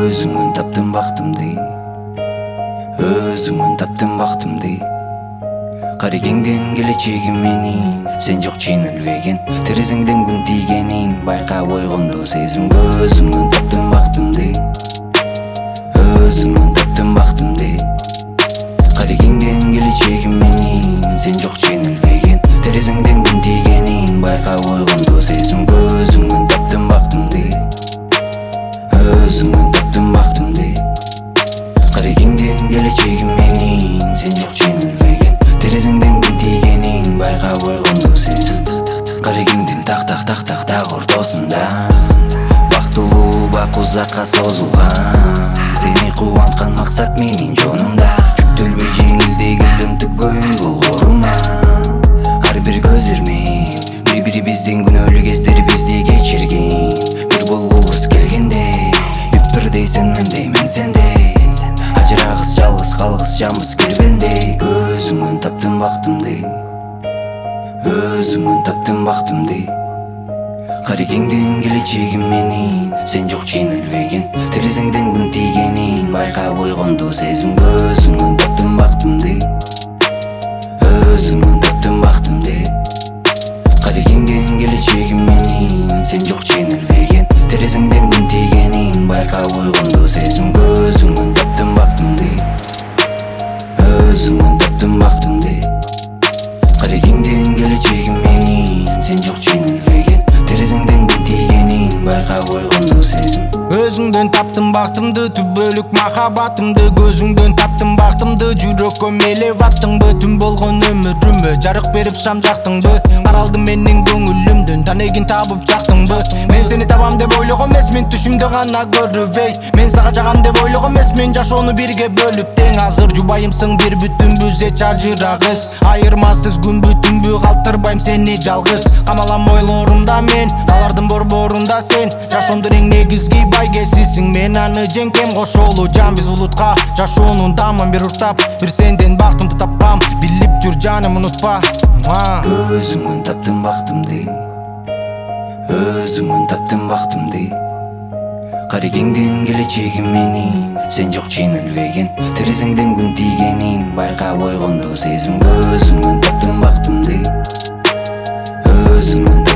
Өзүңөн таптым бактымды, өзүңөн таптым бактымды. Карекеңден келечегим менин, сен жок жеңилбеген. Терезеңден күн тийгенин байкап ойгонду сезим. Өзүңөн таптым бактымды, өзүңөн таптым бактымды. Карекеңден келечегим менин, сен жок жеңилбеген. Терезеңден күн тийгенин байкап ойгонду сезим. Өзүңөн таптым бактымды, өзүңөн таптым бактымды. Карекеңден келечегим менин, сен жок жеңилбеген. Терезеңден күн тийгенин байкап ойгонду сезим. Карекеңдин так ортосунда бактылуу бак узакка созулган. Сени кубанткан максат менин жонумда. Жүктөлбөй жеңилдегилим түгөйүн болорума. Ар бир көз ирмей бири-бирибиздин күнөөлүү кездерибизди кечирген. Бир болгубуз келгенде бүт дейсен мен сендей. Ажырагыс жалгыз калгыс жамбыз кирбендей. Өзүңөн таптым бактымды, өзүңөн таптым бактымды. Карекеңден келечегим менин, сен жок жеңилбеген. Терезеңден күн тийгенин байкап ойгонду сезим. Өзүңөн таптым бактымды, өзүңөн таптым бактымды. Карекеңден келечегим менин, сен жок жеңилбеген. Терезеңден күн тийгенин байкап ойгонду сезим. Өзүңөн таптым бактымды, өзүңөн таптым бактымды. Карекеңден келечегим менин, сен жок жеңилбеген. Терезеңден күн тийгенин байкап ойгонду сезим. Өзүңдөн таптым бактымды, түбөлүк махабатымды. Көзүңдөн таптым бактымды, жүрөккө мелеп аттыңбы. Түн болгон өмүрүмө жарык берип шам жактыңбы. Каралдым менин көңүлүмдүн танегин табып жактыңбы. Мен сени табам деп ойлогон эмесмин, түшүмдө гана көрүбөй. Мен сага жагам деп ойлогон эмесмин, жашоону бирге бөлүп тең. Азыр жубайымсың бир бүтүнбүз эч ажырагыс. Айырмасыз күн бүтүнбү, калтырбайм сени жалгыз. Камалам ойлорумда мен, алардын борборунда сен. Жашоомдун эң негизги байгесисиң, мен аны жеңкем. Кошолуу жан биз улутка, жашоонун дамын бир уртап. Бир сенден бактымды тапкам, билип жүр жаным унутпа. Өзүңөн таптым бактымды, өзүңөн таптым бактымды. Карекеңден келечегим менин, сен жок жеңилбеген. Терезеңден күн тийгенин байкап ойгонду сезим. Өзүңөн таптым бактымды, өзүңөн